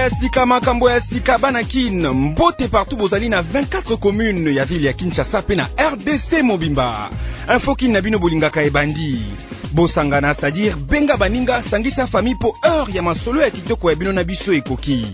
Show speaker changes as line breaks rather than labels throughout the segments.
ya sika banakin mbote partout bozali na 24 communes ya ville ya Kinshasa pe na RDC mobimba. Info kin na bino bolingaka ebandi. Bosangana, c'est-à-dire benga baninga sangisa famille po heure ya masolo ya kitoko ya bino na biso ekoki.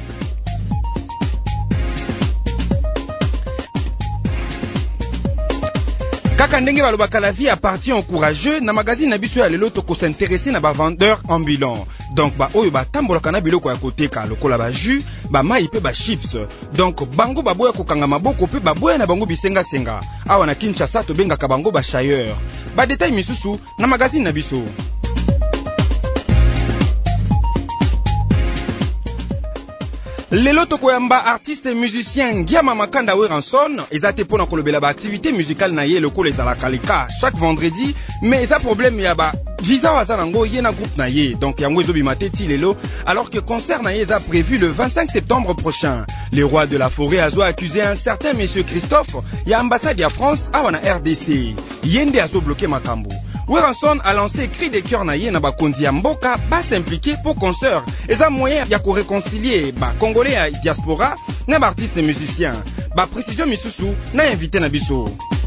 Kaka ndenge balobaka la vie appartient aux courageux, na magazine na biso ya lelo toko s'intéresser na ba vendeur ambulant. Donc ba oyo batambolaka na biloko ya koteka lokola ba jus, ba mai pe ba chips. Donc bango baboya kokanga maboko pe baboya na bango bisenga senga. Awa na Kinshasa to bengaka bango ba chailleur. Ba détail misusu na magazine na biso. Lelo tokoyamba artiste et musicien Ngiama Makanda Weranson ezate pona kolobela ba activité musicale na ye lokola ezalaka leka chaque vendredi, mais eza problème ya ba visa waza nango ye na groupe na ye, donc yango ezobima te ti lelo alors que concert na ye eza prévu le 25 septembre prochain. Le roi de la forêt a accusé un certain monsieur Christophe ya ambassade ya France awa na RDC yende azo bloquer makambo. Weranson a lancé cri de cœur na ye na bakonzi ya mboka ba s'impliquer pour concert. Eza moyen ya ko réconcilier ba congolais ya diaspora na ba artistes et musiciens. Ba précision misusu na invité na biso.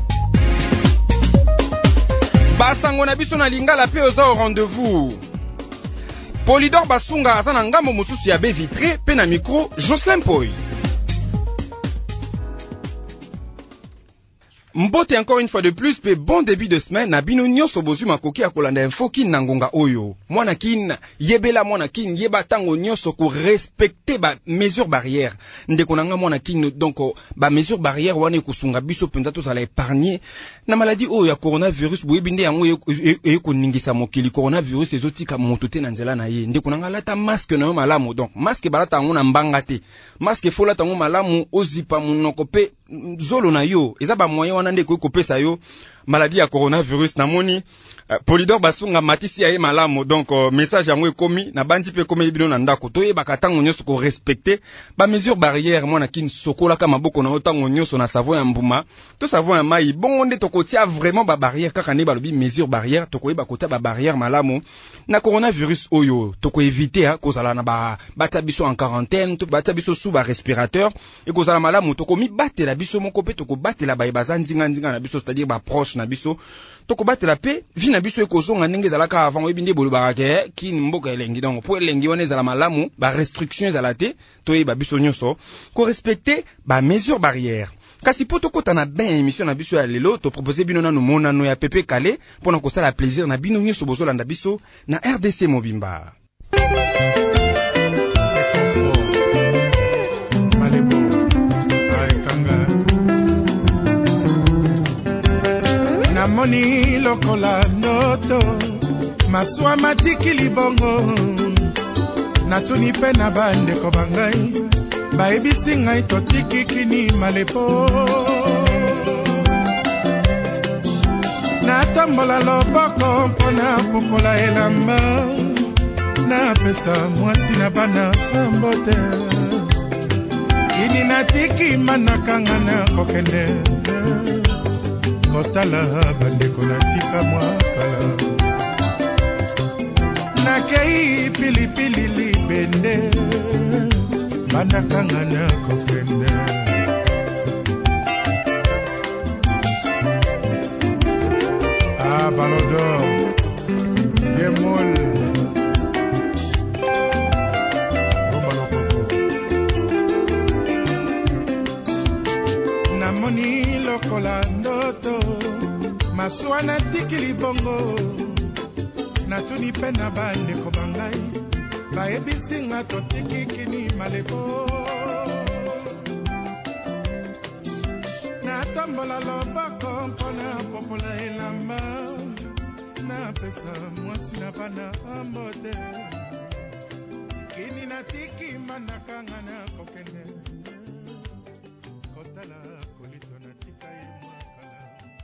Ba sango na biso na lingala pe oza au rendez-vous. Polydor Basunga aza na ngambo mosusu ya be vitré pe na micro Jocelyn Poy. Mbote encore une fois de plus, pe bon début de semaine, na bino nyonso bozu makoki ya kolanda info kin na ngonga oyo. Mwana kin, yebela mwana kin, yeba tango nyonso ko respecter ba mesures barrières. Ndeko nanga mwana kin, donc ba mesures barrières wane kusunga biso penza to sala épargner. Na maladie oyo ya coronavirus, boye binde yango ko ningisa mokili coronavirus ezotika motote na nzela na ye. Ndeko nanga lata masque na yo malamu, donc masque balata ngo na mbanga te. Masque fola tango malamu ozipa munoko pe zolo na yo. Eza ba moyen wana ndeko kopesa yo maladie ya coronavirus na moni. Polydor Basunga matisi ya ye malamu, donc message yango ekomi na bandi pe komi bino na ndako to yeba katango nyonso ko respecter ba mesures barrières mwana kin sokola ka maboko na otango nyonso na savon ya mbuma to savon ya mai bongo nde to kotia vraiment ba barrière kaka ne balobi mesures barrières to koyeba kotia ba barrière malamu na coronavirus oyo to ko éviter kozala na ba bata biso en quarantaine to bata biso sous ba respirateur et kozala malamu to komi batela biso moko pe to ko batela ba bazandinga ndinga na biso, c'est-à-dire ba proche na biso toko batela pe vi na biso ekozonga ndenge ezalaka avant ebinde bolobaka ke kin mboka elengi, donc po elengi wana ezala malamu ba restrictions ezala te to yeba biso nyonso ko respecter ba mesures barrières. Kasi po tokota na ben émission na biso ya lelo to proposer bino na no monano ya Pepe Kale pona ko sala plaisir na bino nyonso bozolanda biso na RDC mobimba.
Namoni lokola ndoto maswa matiki libongo natuni pe na bandeko bangai baebisi ngai totiki kini malepo natambola loboko mpona popola elamba napesa mwasi na bana mbote kini natiki manakanga na kokende kotala bandeko natika mwakala nakei pilipili libende bandakanga na kokende balodo yemol romalokoko namoni lokola ndoto maswana tikili bongo natuni pe na bandeko bangai baebisi nga totiki kini malepo natambola loboko mpona popola elamba napesa mwasi na bana mbote kini natiki manakanga na kokende kotala kolito natika ye mwakala.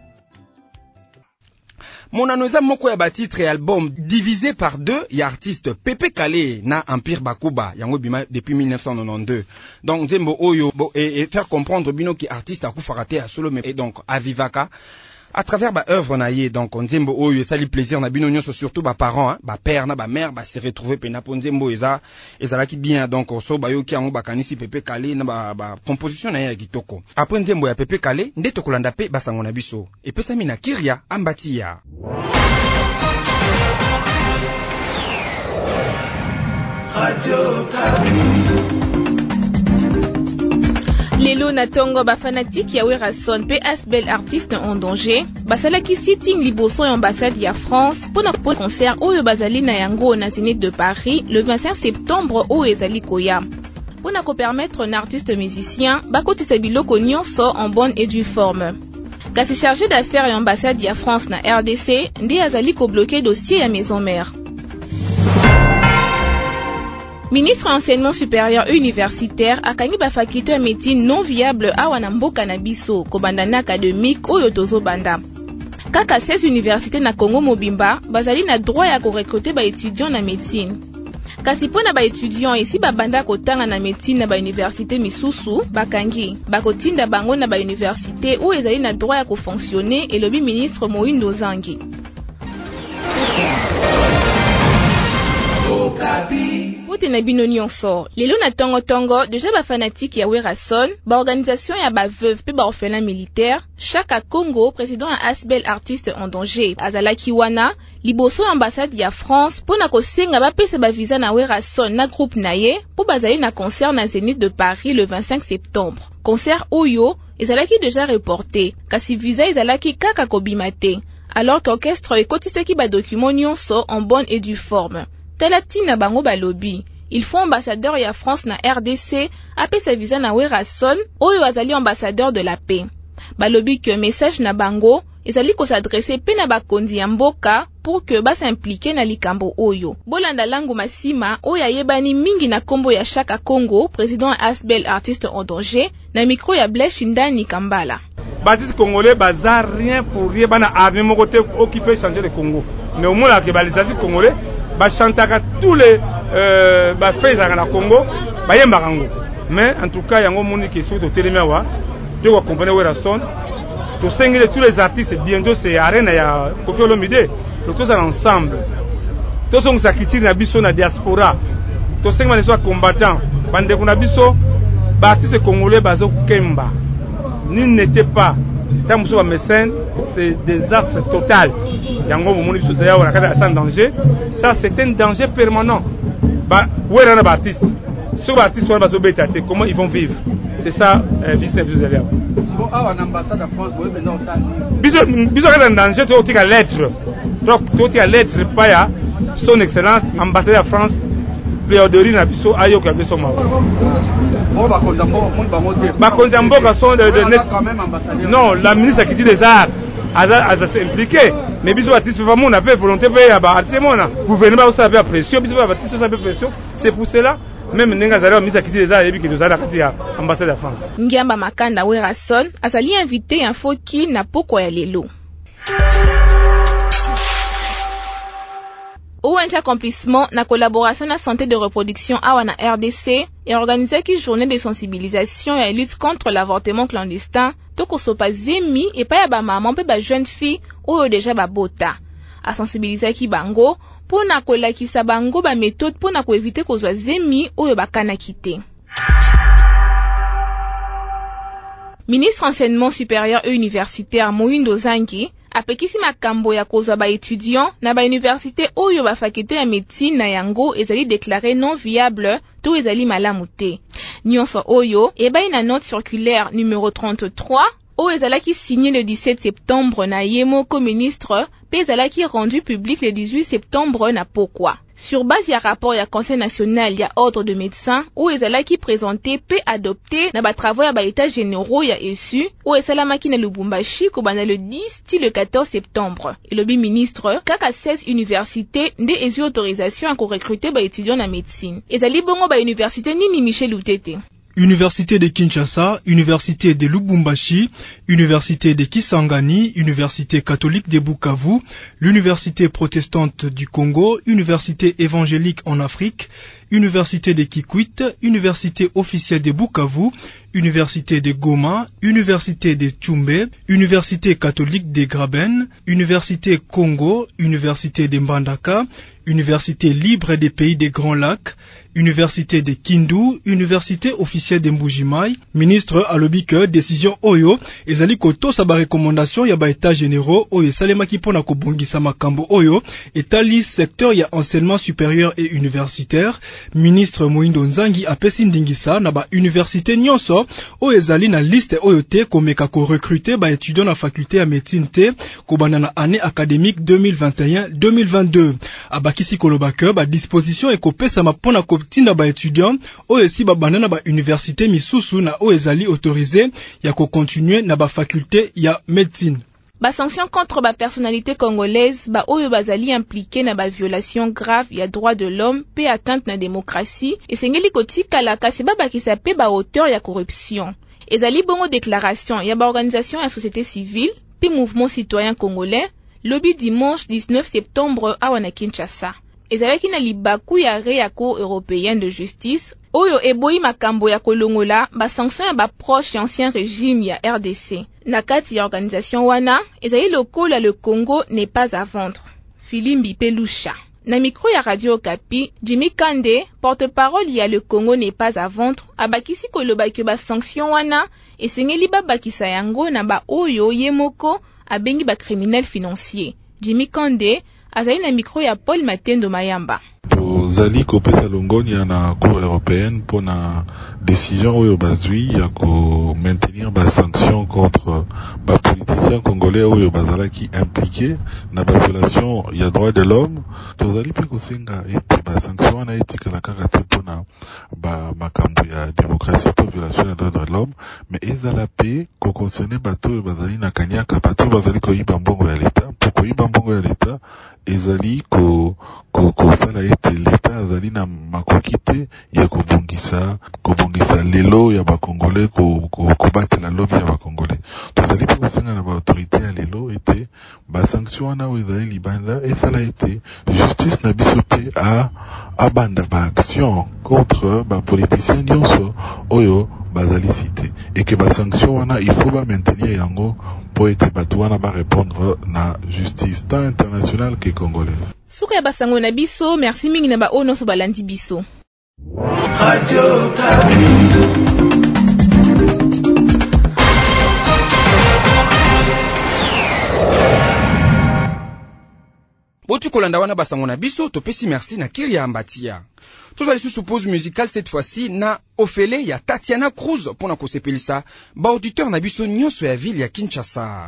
Monano eza moko ya ba titre et album divisé par deux ya artiste Pepe Kale na Empire Bakuba yango bima depuis 1992. Donc Zembo Oyo et faire comprendre bino ki artiste akufaka te ya solo mais et donc avivaka à travers ba œuvre na ye. Donc nzembo oyo esali plaisir na bino nyonso, surtout ba parents, hein, ba père na ba mère ba se retrouver pena po nzembo ezalaki bien. Donc so bayoki yango bakanisi Pepe Kale na ba composition na ye ya kitoko. Après nzembo ya Pepe Kale nde tokolanda pe basango na biso epesami na Kiria Ambatia.
Radio Okapi. Lelo na tongo ba fanatique ya Werason pe Asbel artiste en danger basalaki sitting liboso ya ambassade ya France pour un concert oyo bazali na yango na Zénith de Paris le 25 septembre oyo ezali koya pour na ko permettre un artiste musicien bakotisa biloko nyonso en bonne et due forme. Kasi chargé d'affaires ya ambassade ya France na RDC ndi azali ko bloquer dossier ya maison mère. Ministre enseignement supérieur universitaire akangi ba faculté ya médecine non viable awa na mboka na biso kobanda na académique oyo tozo banda. Kaka 16 universités na Congo mobimba bazali na droit ya ko recruter ba étudiants na médecine. Kasi pona ba étudiants ici ba banda kotanga na médecine na ba université misusu bakangi bakotinda bango na ba université oyo ezali na droit ya ko fonctionner elobi ministre Moindo Zangi. Pote na bino nyonso lelo na tongo déjà ba fanatique ya Werason ba organisation ya ba veuve pe ba orphelin militaire Chaka Congo président ya Asbel artiste en danger azalaki wana liboso ambassade ya France pona kosenga ba pesa ba visa na Werason na groupe na ye po bazali na concert na Zénith de Paris le 25 septembre. Concert oyo ezalaki déjà reporté kasi visa ezalaki kaka kobimate alors qu'orchestre ekotisaki ba document nyonso en bonne et due forme. Talatina bango balobi il faut ambassadeur ya France na RDC apesa visa na Werason oyo azali ambassadeur de la paix. Balobi que message na bango ezali ko s'adresser pe na bakonzi ya mboka pour que ba s'impliquer na likambo oyo. Bolanda langu masima oyo yebani mingi na kombo ya Chaka Congo président Asbel artiste en danger na micro ya Blaise Ndani Kambala.
Baptiste congolais baza rien pour rien bana armée moko te occuper changer le Congo. Mais au moins que balisati congolais ba chantaka tous les ba faisaka na Congo ba yembaka ngo. Mais en tout cas yango moni ke so to telemewa de ko comprendre Werason to sengile tous les artistes bientôt c'est arena ya Koffi Olomide le tous ensemble. To songo sakiti na biso na diaspora. To sengima les soit combattants bande kuna biso ba artistes congolais bazo kemba. Ni n'était pas tant que médecin, c'est désastre total. Yango moni biso za yawa kada sans danger. Ça c'est un danger permanent. Bah où est un artiste? Sur l'artiste on va se battre. Comment ils vont vivre? C'est ça business biso za yawa.
Si vous avez une ambassade de France, vous maintenant ça.
Biso kada danger to tika lettre. To tika lettre pa ya son excellence ambassadeur de France. Plaidoirie na biso ayo ka biso ma. Bakonza mboka sont de net. Non, la ministre qui dit des arts a s'impliqué. Mais biso artiste vraiment on a fait volonté pe ya ba artiste mona. Gouvernement aussi avait pression, biso ba artiste aussi avait pression. C'est pour cela même nenga zala ministre qui dit des arts et qui nous a kati ya ambassade de France.
Ngiamba Makanda Werason azali invité un foki na poko ya lelo. Ou accomplissement na collaboration na santé de reproduction awa na RDC et organisé qui journée de sensibilisation et lutte contre l'avortement clandestin toko sopa zemi et pa ya ba maman pe ba jeune fille ou déjà ba bota a sensibiliser ki bango pour na kolakisa bango ba méthode pour na ko éviter ko zwa zemi ou ba kana kité. Ministre enseignement supérieur et universitaire Moindo Zangi apekisi makambo ya kozwa ba étudiant na ba université oyo ba faculté ya médecine na yango ezali déclaré non viable to ezali malamu te. Nyonso oyo ebai na note circulaire numéro 33 oyo ezalaki signé le 17 septembre na yemoko ministre pe ezalaki rendu public le 18 septembre na pokwa. Sur base ya rapport ya Conseil national ya ordre de médecins ou ezalaki présenté pe adopté na ba travaux ya ba états généraux ya ESU ou esalamaki na Lubumbashi kobanda le 10 ti le 14 septembre. Et le ministre kaka 16 universités nde ezu autorisation à recruter ba étudiants na médecine. Ezali bongo ba université nini Michel Utete?
Université de Kinshasa, Université de Lubumbashi, Université de Kisangani, Université catholique de Bukavu, l'Université protestante du Congo, Université évangélique en Afrique, Université de Kikwit, Université officielle de Bukavu, Université de Goma, Université de Tchumbe, Université catholique de Graben, Université Congo, Université de Mbandaka, Université libre des pays des Grands Lacs, Université de Kindu, Université officielle de Mbujimai. Ministre alobi que décision oyo ezali kotosa ba recommandation ya ba états généraux oyo salemaki pona kobongisa makambo oyo etali secteur ya enseignement supérieur et universitaire. Ministre Moindo Nzangi apesi ndingisa na ba université nyonso oyo ezali na liste oyo te komeka ko recruter ba étudiants na faculté ya médecine te kobanda na année académique 2021-2022. Abakisi koloba que ba disposition ekopesa mapona kotinda ba étudiants oyo si babanda na ba université misusu na oyo ezali autorisé ya ko continuer na ba faculté ya médecine.
Ba sanction contre ba personnalité congolaise ba oyo bazali impliqué na ba violation grave ya droit de l'homme pe atteinte na démocratie esengeli kotikala kasi babakisa pe ba auteur ya corruption. Ezali bongo déclaration ya ba organisation ya société civile pe mouvement citoyen congolais lobi dimanche 19 septembre awa na Kinshasa. Ezalaki na libaku ya ya Cour européenne de justice oyo eboyi makambo ya kolongola ba sanction ya ba proche ancien régime ya RDC. Na kati ya organisation wana, ezali lokola le Congo n'est pas à vendre. Filimbi Pelusha. Na micro ya Radio Okapi, Jimmy Kande, porte-parole ya le Congo n'est pas à vendre, abakisi koloba ke ba sanction wana esengeli babakisa yango na ba oyo yemoko abengi ba criminel financier. Jimmy Kande azali na micro ya Paul Matendo Mayamba.
Tozali kopesa longoni na Cour européenne pour na décision oyo bazwi ya ko maintenir ba sanction contre ba politiciens congolais oyo bazalaki impliqué na ba violation ya droit de l'homme. Tozali pe kosenga ete ba sanction na etikala kaka te pona ba makambo ya démocratie to violation ya droit de l'homme, mais ezala pe ko concerner bato oyo bazali na kanyaka, bato bazali koyiba mbongo ya l'État. Pour koyiba mbongo ya l'État ezali ko sala ete l'État azali na makoki te ya kobongisa lelo ya bakongolais kobatela lobi ya bakongolais. Tozali pe kosenga na baautorité ya lelo ete basanction wana oyo ezali libanda esala ete justice na biso pe abanda baaction contre bapoliticien nyonso oyo bazali cité, et que basanction wana il faut ba maintenir yango pour ete bato wana ba répondre na justice tant internationale que congolaise.
Suka ya basango na biso, merci mingi na ba ono so balandi biso.
Radio Okapi.
Botu kolanda wana basango na biso, topesi merci na Kiri ya Ambatia. Tozali sous pause musicale cette fois-ci na Ofele ya Tatiana Cruz pona kosepelisa ba auditeur na biso nyonso ya ville ya Kinshasa.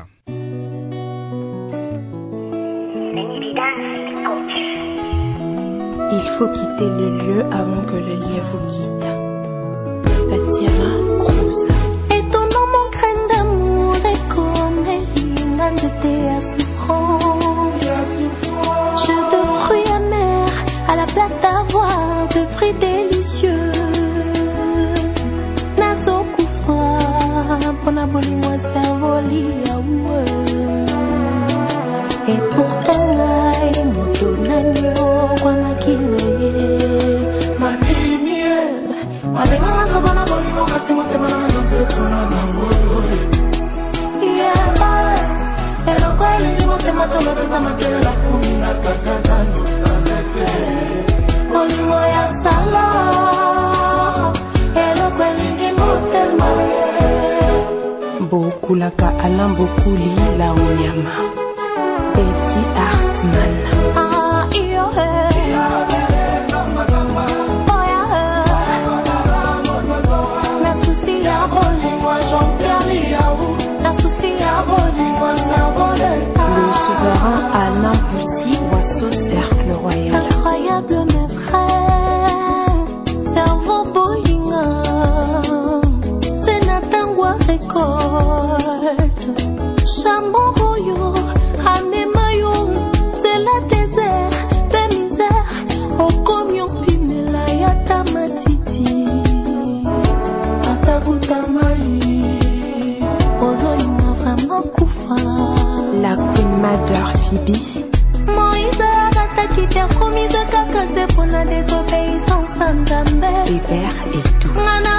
Il faut quitter le lieu avant que le lien vous quitte. Tatiana Cruz.
Étonnant mon grain d'amour est comme un jeté à souffrance. Je de fruits amers à la place d'avoir de fruits délicieux. Nazo kufa pona bolingo savoli aoué. Et pourtant ngai moto nanyo kwa makine. Makine mabenga sabana bolingo kasi motema na nzo tona na boy. Yeah, elo kwa lingi motema tona pesa makele la kumi na kata zanyo sabete. Bolingo ya sala elo kwa lingi motema.
Bokulaka alambokuli la onyama. Betty Hartmann.
Ah, iyo he.
Le souverain Alain Boussy, Oiseau Cercle Royal.
Incroyable mes frères, cerveau bolinga, c'est Natangwa récolte. Chambo boyo.
air et tout.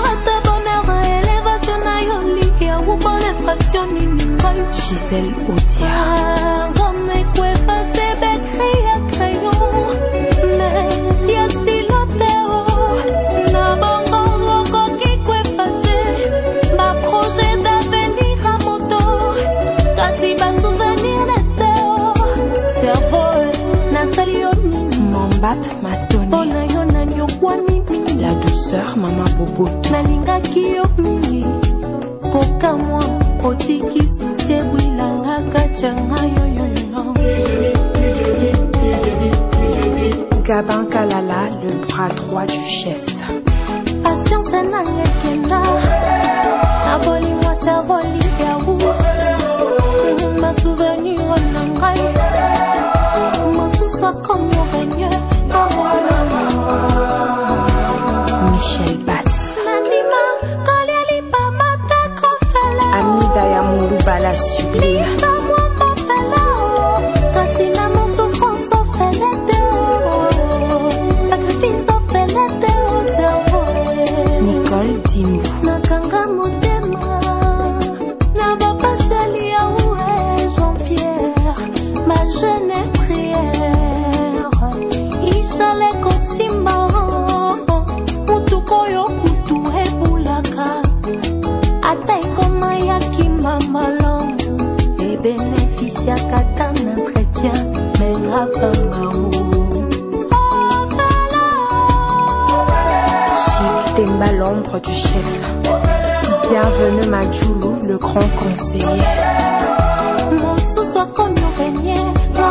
Gisèle Audiard. La douceur, maman Bobo.
Nalinga kiyo mingi koka mwa otiki susie bwilanga kachanga yo.
Gabin Kalala, le bras droit du chef.
Patience nange kenda aboli mwa servoli ya wu ma souvenir nangai masusa comme règne.
Michel Bass. Amida Yamoulou Bala Sublime. Nicole Dimou.
Jean-Pierre, ma jeune prière. Ishale Kosimba. Mutukoyo kutu ebulaka. Ata ikoma ya kimamalon. Et bénéficia kata n'entretien. Mais grave
Chic Temba, l'ombre du chef. Bienvenue Madjoulou, le grand conseiller.
Mon sous-soit comme nous régnier.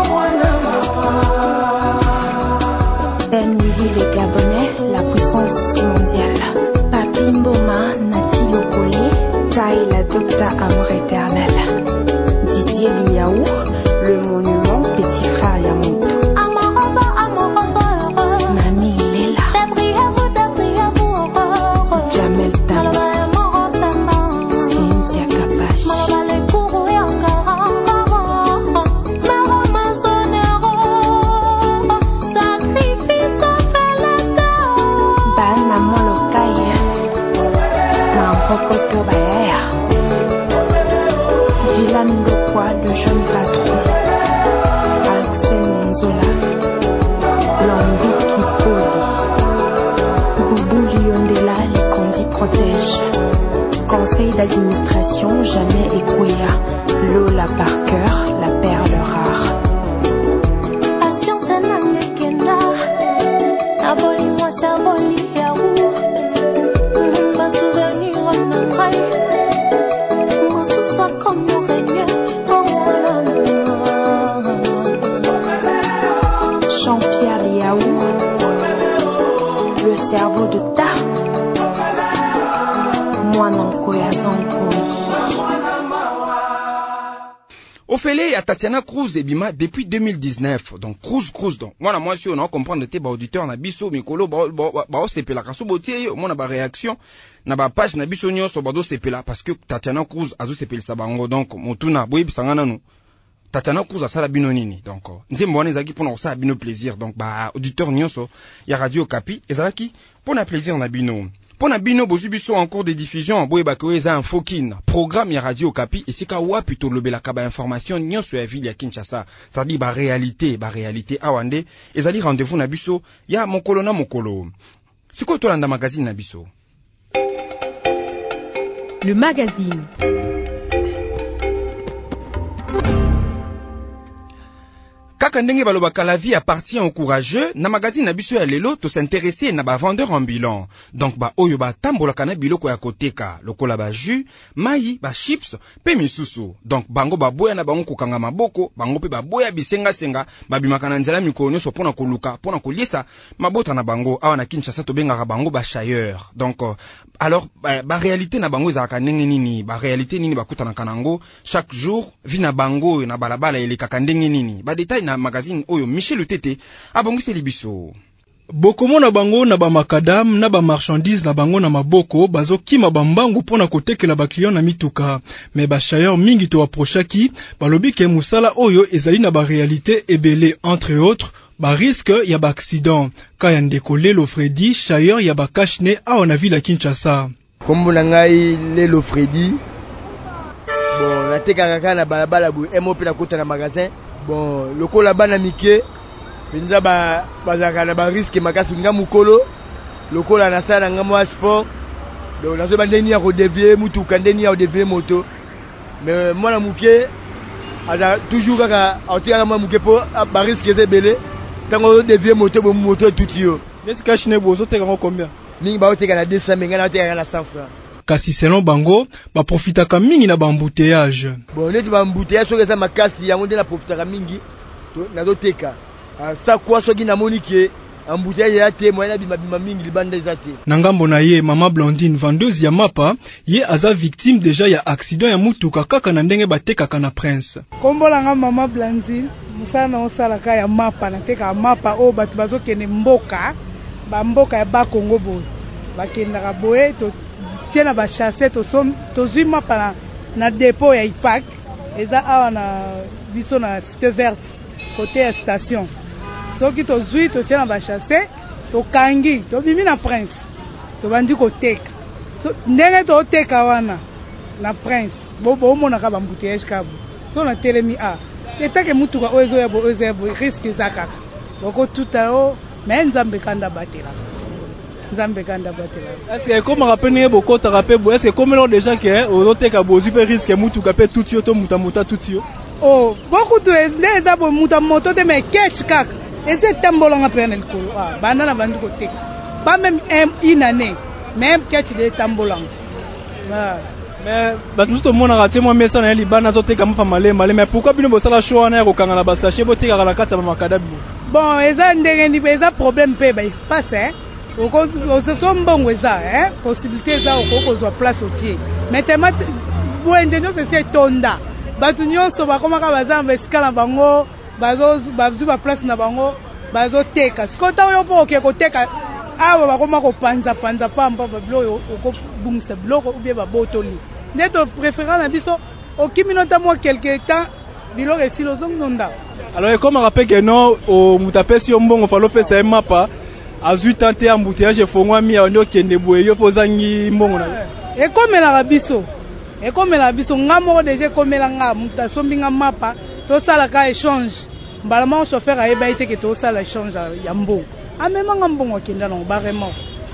Ben Willy les Gabonais, la puissance mondiale. Papi Mboma, Nati Lokole, Tai la Docta Amour éternel. Didier Liaou, le monument petit frère Yamoto. Mami Lela. Jamel Tam. Cynthia Kapache. Bana Molokai. Marokoto Baer. Dylan Lokwa, le jeune patron. Axel Monzola. Lambi Kipoli. Boubou Liondela, les Condi protège. Conseil d'administration, jamais Ekwea. Lola Parker, la perle rare.
Patience nange kenda aboli mwa servoli ya wu ma souvenir nangai masusa comme règne.
Jean-Pierre Liaou, le cerveau de Ta. Mwanankoya Zankoi.
Ophélie à Tatiana Cruz et Bima depuis 2019. Donc Cruz donc. Moi si on a comprendre te ba auditeur na biso mikolo ba sepela kaso botie moi na ba réaction na ba page na biso nyonso ba do sepela parce que Tatiana Cruz azo sepelisa bango donc motuna boyi bisanga nanu. Tatiana Cruz a sala bino nini donc nzembo wana ezaki pona osala bino plaisir donc ba auditeur nyonso ya Radio Okapi ezalaki pona plaisir na bino. Pona bino bozu biso en cours de diffusion boye ba ko eza infokin programme ya Radio Okapi esika wapi to lobelaka ba information nyonso ya ville ya Kinshasa ça dit ba réalité awande ezali rendez-vous na biso ya mokolo na mokolo siko to landa magazine na biso.
Le magazine.
Kaka ndenge balobaka la vie appartient aux courageux, na magazine na biso ya lelo to s'intéresser na ba vendeur ambulant. Donc ba oyo ba tambolaka na biloko ya koteka, lokola ba jus, mai, ba chips, pe misusu. Donc bango ba boya na bango kokanga maboko, bango pe ba boya bisenga senga, ba bimaka na nzela mikolo nyonso pona koluka, pona koliesa mabota na bango awa na Kinshasa to bengaka bango ba chailleurs. Donc alors ba réalité na bango ezaka ndenge nini, ba réalité nini bakutana kanango chaque jour, vi na bango na balabala elekaka ndenge nini. Ba détail na magazine oyo Michel Tete abongisi libiso.
Bokomo na bango na ba makadam na ba marchandise na bango na maboko bazokima bambangu pona kotekela ba client na mituka mais ba chailleur mingi to approchaki balobi ke musala oyo ezali na ba réalité ebele entre autres ba risque ya ba accident kaya ndeko Lelo Freddy chailleur ya ba kashne awa na ville ya Kinshasa.
Kombo na ngai Lelo Freddy. Bon, natekaka kaka na balabala boye MOP na kota na magasin. Bon, lokola bana mike penza bazaka na ba risque makasi nga mukolo lokola na sala nga mwa sport. Donc nazo bandeni ya ko dévier mutuka ndeni ya ko dévier moto. Mais mwana muke ada toujours kaka atika mwana muke po ba risque ezebele tango dévier moto bo moto tout yo.
Est-ce que kashne bozo teka ngo combien?
Mingi ba oteka na 200 menga na oteka na 100 francs.
Kasi selon bango ba profitaka mingi na ba embouteillage.
Bon neti ba embouteillage soki eza makasi yango nde na profitaka mingi to nazo teka. Sa kwa soki na monike embouteillage ya te moyena bima mingi libanda eza te.
Na ngambo na ye mama Blandine vendeuse ya mapa ye aza victime déjà ya accident ya mutuka kaka na ndenge batekaka na Prince.
Kombola nga mama Blandine musana osala ka ya mapa na teka mapa o batu bazokende mboka ba mboka ya ba Kongo boye bakendaka boye to tiena ba chasser to zui mapa na dépôt ya IPAC eza awa na biso na cité verte côté ya station soki to zui to tiena ba chasser to kangi to bimi na Prince to bandi ko teka so ndenge to teka wana na Prince bo mona ka ba mbouteillage kabo so na telemi a etake mutuka ozo ya bo risque zakaka boko tutao mais nzambe kanda batela.
Est-ce que comme rappelle beaucoup ta rappel est-ce que comme l'on déjà que au teka bozu pe risque mutuka pe tout yo to muta tout yo.
Oh beaucoup de les d'abo muta moto de mais catch kaka et c'est tambolanga pe na likolo ah bana na bandu ko teka pas même une année même catch de tambolanga.
Mais tout le monde a raté moi mais ça na libana zo teka mpa malé mais pourquoi bino bo sala show na ko kangana ba sachet bo teka la kata ba makadabu.
Bon eza ndenge ni eza problème pe ba espace hein. Au mbongo eza possibilité eza okozwa place otie mais tellement boende nyonso esi etonda bato nyonso bakomaka baza na esika na bango bazwi ba place na bango bazoteka sikoyo ntango yo mpo oke koteka awa bakoma kopanzapanza pamba babiloko okobungisa biloko ubie babotoli nde to préférant na biso okimino nta mwa quelque temps biloko esili ozongonda.
Alors comme rappelle que non au mutapesi yo mbongo falo pesa mapa azui tante embouteillage fongwa mi ando kende boye yo pozangi mbongo na
ekomela biso ngamo déjà komela nga muta sombinga mapa to sala ka échange mbalama chauffeur ayeba ite ke to sala échange ya mbongo amema nga mbongo kenda no baremo.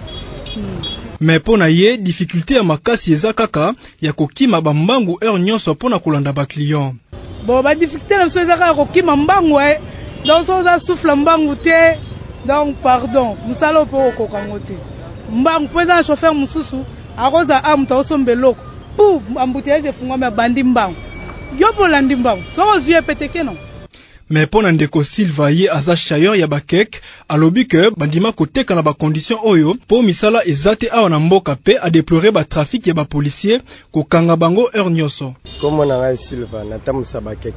Mais pona ye difficulté ya makasi eza kaka ya kokima bambangu heure nyonso pona kolanda ba client.
Bon ba difficulté na so eza kaka kokima mbangu donc so za souffle mbangu te. Donc pardon musalo po kokango te mbangu pesa chauffeur mususu akoza amuta osombeloko pou embouteillage fungwa me bandi mbangu yopo landi mbangu so ozue peteke non.
Mais pona ndeko Silva ye aza chailleur ya bakek alobi ke bandima koteka na ba condition oyo po misala ezate awa na mboka pe a déplorer ba trafic ya ba policier ko kanga bango heure nyonso.
Comme na ngai Silva na tamusa bakek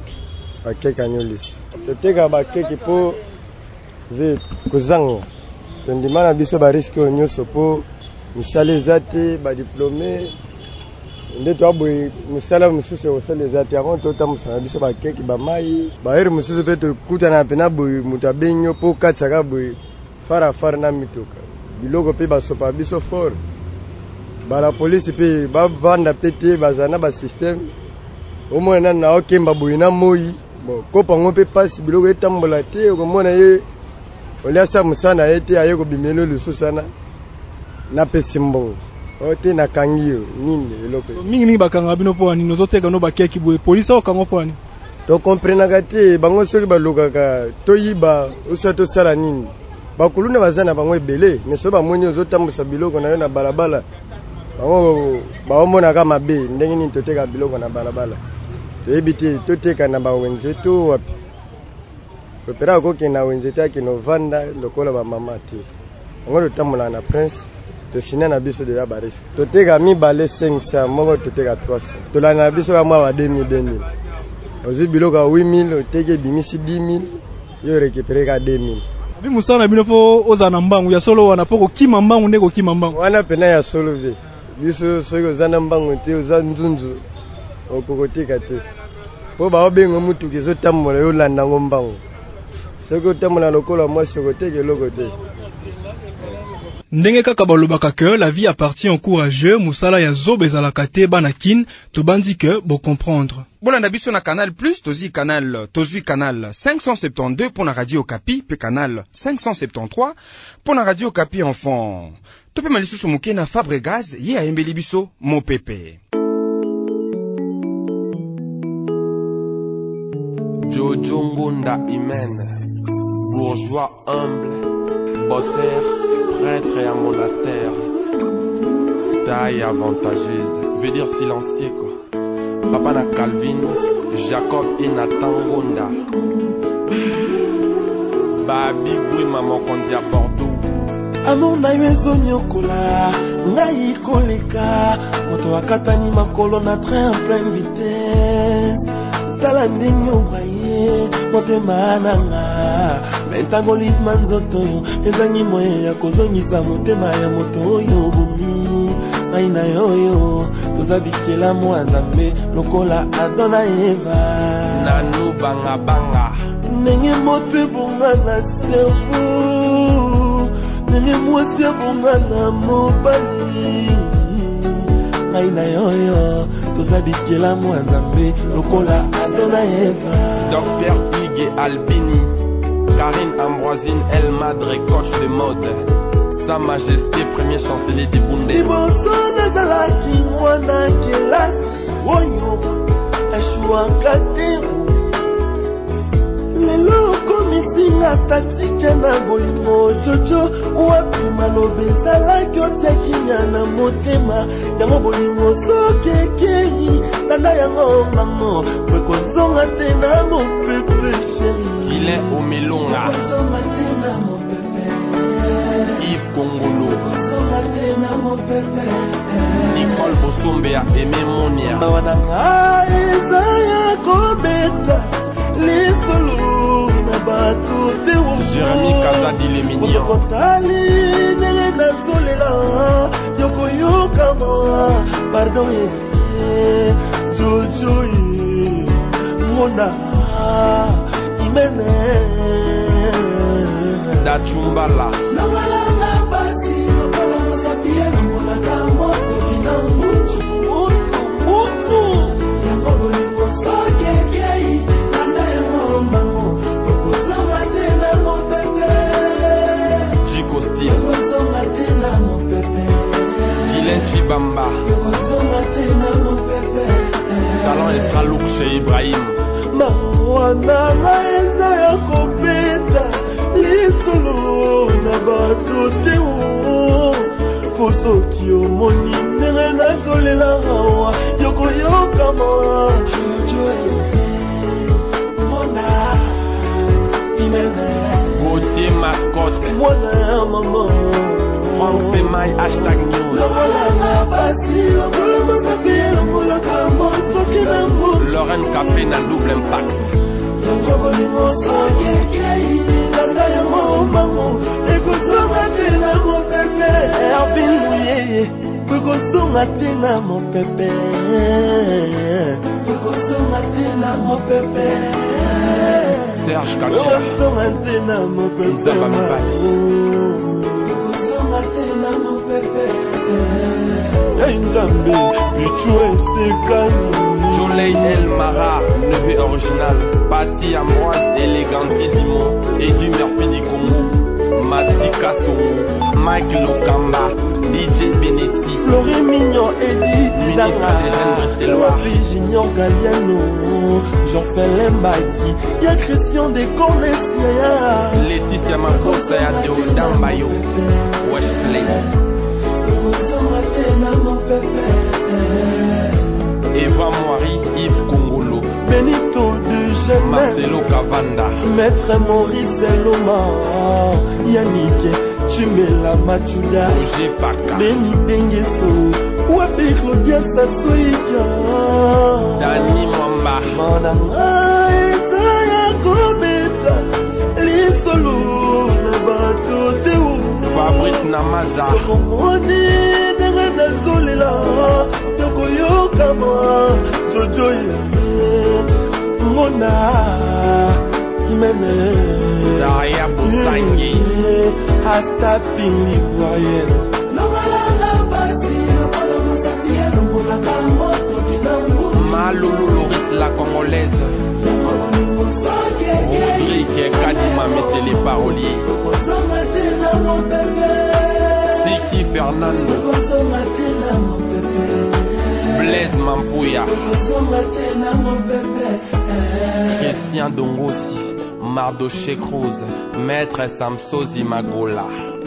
anyolis toteka bakek po ve kozango ndimana biso ba risque onyoso po misala ezate ba diplômé nde to aboy misala mususu osala ezate avant to tamusa biso ba keki ba mai ba ere mususu pe to kutana pena boy mutabenyo po katsaka boy fara na mituka biloko pe ba sopa biso fort ba la police pe ba vanda pete bazana ba système au moins na okemba boy na moi bon kopango pe passe biloko etambola te okomona ye oliasa musana ete ayeko bimelo lususana na pesimbongo ote na kangio nini eloko
mingi bakanga bino po ani nozoteka no bakeki boye police okango po ani
to comprendre te bango soki balokaka toyiba osato sala nini bakuluna bazana bango ebele mais so bamoni ozotambusa biloko na yo na balabala bango baomona kama mabe ndenge nini toteka biloko na balabala toyebi te toteka na bawenze to wapi opera ko na wenzeta ki no vanda lokola ba mama te ngolo tamula na Prince to shina na biso de ya baris to teka mi bale 500 moko to teka 300 to la na biso ka mwa ba 2000 ozi biloka 8000 oteke bimisi 10000 yo récupérer ka 2000
abi musana bino fo ozana mbangu ya solo wana poko kima mbangu ndeko kima mbangu
wana pena ya solo ve biso soki ozana mbangu te oza nzunzu okokotika te po ba obengo mutu kizo tamula yo landa ngombangu Soki otambola lokola mwasi okoteke eloko te.
Ndenge kaka balobaka que la vie appartient aux courageux, musala ya zobe ezalaka te banakin, tobandi que bo comprendre.
Bolanda biso na Canal Plus, tozwi canal 572 pour la Radio Okapi, pe canal 573 pour la Radio Okapi enfant. Tope malisusu muke na Fabregas, ye ayembeli biso mo pepe.
Jojo Ngunda Imen, bourgeois humble, bosseur, prêtre et à monastère, taille avantageuse, veut dire silencieux quoi. Papa na Calvin, Jacob et Nathan Gonda. Babi Boui maman kondi à Bordeaux.
Amour na yeso nyokola, ngai koleka, moto akatani makolo na train en pleine vitesse. Tala ndenyo braye, motema nanga, metabolisme nzoto yo, ezangi moye ya kozongisa motema ya moto oyo bomi. Ngai na yoyo, tozabikela mwa Nzambe, lokola Adam na Eva.
Nanu banga banga.
Ndenge moto ebonga na cerveau, ndenge mwasi ebonga na mobali. Ngai na yoyo, tozabikela mwa Nzambe, lokola Adam na Eva.
Docteur Hugues Albini, Karine Ambroisine El Madre, coach de mode. Sa Majesté, premier chancelier des Bundes.
Liboso nazalaki mwana kelasi oyo eshuaka te. Lelo komisinga statike na bolingo jojo, wapi maloba ezalaki otiaki na motema. Yango bolingo soki ekei nanga yango mamo, wekozonga te na mopepe sheri.
Kile Omilonga,
wekozonga te na mopepe.
Yves Kongolo,
wekozonga te na mopepe.
Nicole Bosombe ya Aimé Monia.
Mawananga eza ya kobeta lisolo na bato te wo.
Jérémy Kazadi le mignon.
Kotali ndenge nazolela yokoyokama. Pardon ye Jojo ye Mona Imene
Dachumbala
Namalanga basi lokola mosapie namonaka moto kina mbutu mbutu yango bolingo soki ekei nanda yango mbango okozonga te na mopepe.
Jiko Steel
okozonga te na mopepe.
Gilen Chibamba
okozonga te na mopepe.
Salon Estralouk chez Ibrahim.
Mawananga eza ya kobeta lisolo na bato te wo. Po soki omoni ndenge nazolela awa yokoyokama. Jojo mona Imene
Gauthier Mascotte,
mwana ya mama.
Franck Semai hashtag news.
Lokolanga basi lokola mosapi lokolaka moto kina mbutu.
Lorraine Café na double impact.
Yango bolingo soki ekei nanda yango mbango ekozonga te na mopepe. Ervin Muyeye ekozonga te na mopepe. Ekozonga te na mopepe.
Serge Kachira
ekozonga te na mopepe.
Nzamba Mibali
ekozonga te na mopepe. Nzambe bichu esekani.
Soleil El Mara, neveu original. Patti Ambroise, élégantissimo. Eddie Murphy du Congo. Mati Kassongo, Mike Lokamba, DJ Benetti,
Floré Mignon, Eddie
ministre des jeunes bruxellois.
Junior Galliano, Jean-Philippe Mbaki, y'a Christian de Cornesia.
Laetitia Makosa ya Deodan Bayo. Westplay. Eva Moiri, Yves Kongolo,
Benito de Genève,
Marcelo Cavanda,
Maître Maurice Eloma, Yannick Chumela Machuda,
Roger Paka,
Beni Dengeso, Wapi Claudia Sassoika,
Dani Mwamba,
Mananga Esaya Kobeta, Lisolo na bato te ou,
Fabrice Namaza,
Sokomoni nenge nazolela yokoyokama. Jojo ye Mona Imene
Zaria Bosangi
Hasta pili voyenne
Malulu Loris la Congolaise Rodrigue Kadima Messieurs les paroliers Siki Fernando Blaise Mampouya Christian Dongossi Mardoché Cruz Maître Samsozi Magola.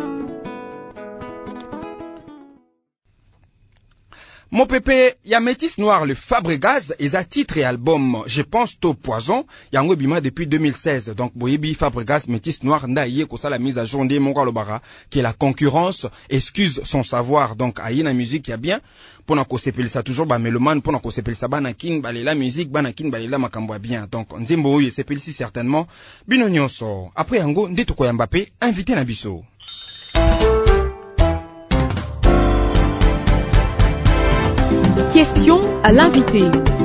Mon pépé, y a Métis Noir, le Fabregas, et a titre et album, je pense, Tau Poison, yango bima depuis 2016. Donc, boyebi Fabregas, Métis Noir, ndaye, kosa la mise à jour de Monga Lobara, qui est la concurrence, excuse son savoir. Donc, aïe na musique, y a bien, pour na kosepeli ça toujours, ba mélomane, pour na kosepeli ça banakin, balela musique, banakin, balela makambo bien. Donc, nzimbo ouye, sepeli si certainement, bino nyonso. Après yango, ndeto ko Mbappé, invité na biso.
Question à l'invité.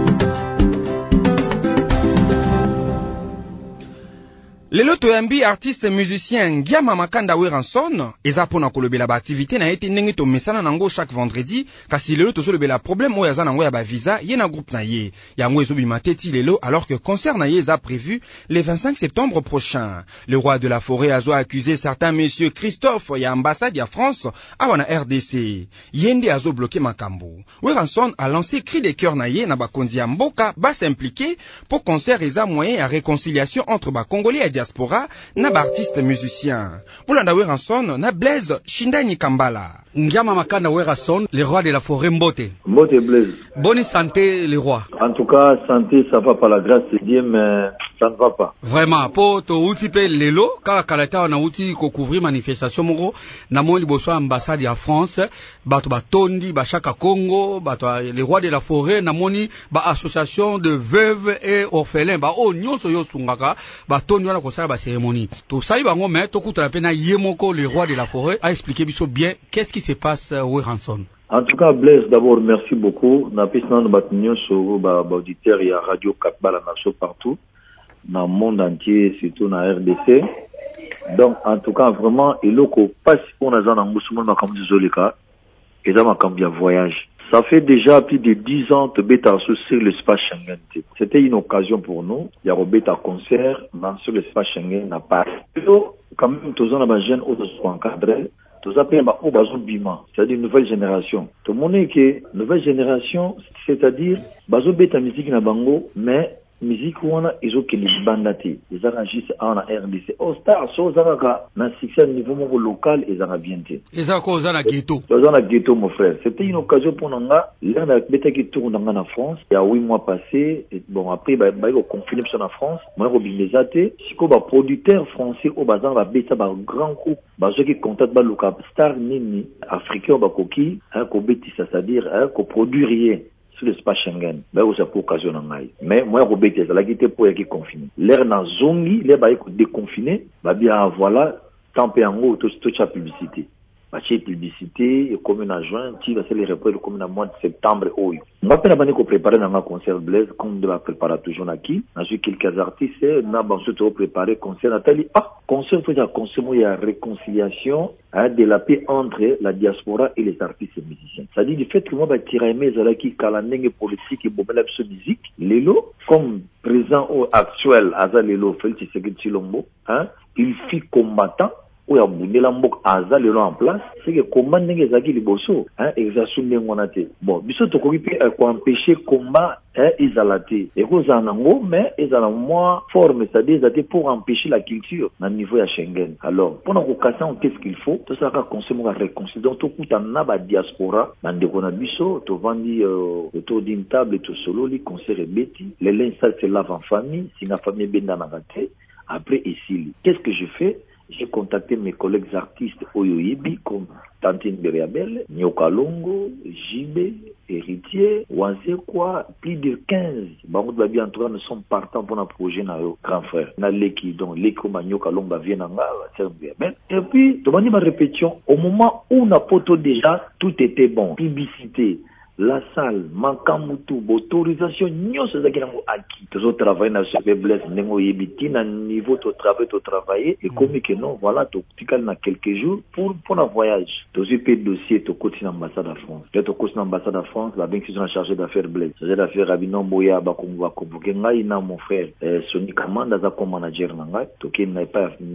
Lelo toyambi artiste musicien Ngiama Makanda Weranson eza pona kolobela ba activité na ete ndenge to mesana nango chaque vendredi kasi lelo tozolobela problème oyo aza nango ya ba visa ye na groupe na ye yango ezobima teti lelo alors que concert na ye eza prévu le 25 septembre prochain. Le roi de la forêt a accusé certains messieurs Christophe ya ambassade ya France awa na RDC yende azo bloquer makambo. Weranson a lancé cri de cœur na ye na bakonzi ya mboka ba s'impliquer pour concert eza moyen ya réconciliation entre ba Congolais et diaspora na ba artiste musicien. Pour Weranson na Blaise Shindani Kambala.
Ngiama Makanda Weranson, le roi de la forêt Mbote.
Mbote Blaise.
Bonne santé le roi.
En tout cas, santé ça va par la grâce de Dieu mais ça ne va pas.
Vraiment, po to uti pe lelo kaka kalata na uti ko couvrir manifestation moko na mo liboso ambassade ya France, bato batondi ba chaka Congo, bato le roi de la forêt na moni ba association de veuves et orphelins ba o nyonso yo sungaka batondi wana ko sala ba cérémonie. To sali bango mais to kuta pena yemoko le roi de la forêt a expliqué biso bien qu'est-ce qui se passe Weranson.
En tout cas, Blaise, d'abord, merci beaucoup. Na pisna no batinyo so ba auditeur ya Radio Katbala na partout dans le monde entier, surtout dans RDC. Donc, en tout cas, vraiment, il faut pas si on a un engouement dans le Zolika et dans le voyage. Ça fait déjà plus de 10 ans que Beta sur l'espace Schengen. C'était une occasion pour nous. Il y a un concert sur l'espace Schengen n'a pas. Quand même, tous les jeunes sont encadrés. Tous appelés au bazou bima, c'est-à-dire une nouvelle génération. Tout le monde est que nouvelle génération, c'est-à-dire bazou beta musique na bango, mais musique wana ils ont que les bandati, ils arrangent en RDC. Au star, so zaka na succès niveau local ils en bien été.
Ils ont causé la ghetto.
Ils ont la ghetto mon frère. C'était une occasion pour nous là, là na beta qui tourne en France. Il y a 8 mois passés, et bon après bah ils ont confiné sur la France. Moi mobilisé, si quoi producteur français au bazar va beta ba grand groupe, bah ceux qui contactent ba local star nini africain ba koki, hein ko beti c'est-à-dire hein ko produire rien. Sur l'espace Schengen, ben c'est pour occasion n'engaille. Mais moi Robert, la guité pour y confiner. L'air na zongi, les bails déconfiné, bah bien voilà, tant pis en haut, tout la publicité. Marché publicité, et comme un juin, tu vas les repères comme un mois de septembre, oh. On va pas qu'on préparer dans un concert Blaise, comme de la préparer toujours aquí. On a eu quelques artistes, on a bien sûr préparé concert Nathalie. Ah, concert, faut dire concert, il y a réconciliation, hein, de la paix entre la diaspora et les artistes et musiciens. C'est-à-dire du fait que moi, bah, tirer mes qui calandeng politique et bombe musique, l'élo, comme présent ou actuel, Aza l'élo, Félix Tshisekedi, hein, il fit combattant. Ou ya bundela mbok aza lelo en place c'est que combat ndenge zaki liboso hein exasunde ngonate bon biso to koki pe ko empêcher combat hein izalate et ko za nango mais ezala moi forme c'est-à-dire pour empêcher la culture na niveau ya Schengen. Alors pendant ko kasa on qu'est-ce qu'il faut tout ça ka conseiller mo réconcilier donc to kuta na ba diaspora bande ko na biso to vandi autour d'une table to solo li concert et beti les linges ça c'est lave en famille si na famille benda na gate après ici qu'est-ce que je fais? J'ai contacté mes collègues artistes Oyoibi comme Tantine Beriabel, Nyokalongo, Jibé, Héritier, Wazekwa, plus de 15. Bango de Babi en tout cas nous sommes partants pour un projet dans le grand frère. Na Leki, donc Leki Nyokalongo vient en Beriabel. Et puis, de manière répétition, au moment où on a poto déjà, tout était bon. Publicité. la salle, Mankamutu, autorisation, nous sommes acquis. Tous travailler dans ce faiblesse, nous avons un niveau de travailler, et comme que non, voilà, tu as quelques jours pour un voyage. Tous les dossiers, tu as l'ambassade de France. Tu as l'ambassade de France, la banque qui est chargée d'affaires Blaise. Chargée d'affaires Rabinon Boya, Bakongo, convoquer mon frère, Sony Kamanda, comme manager, tu n'as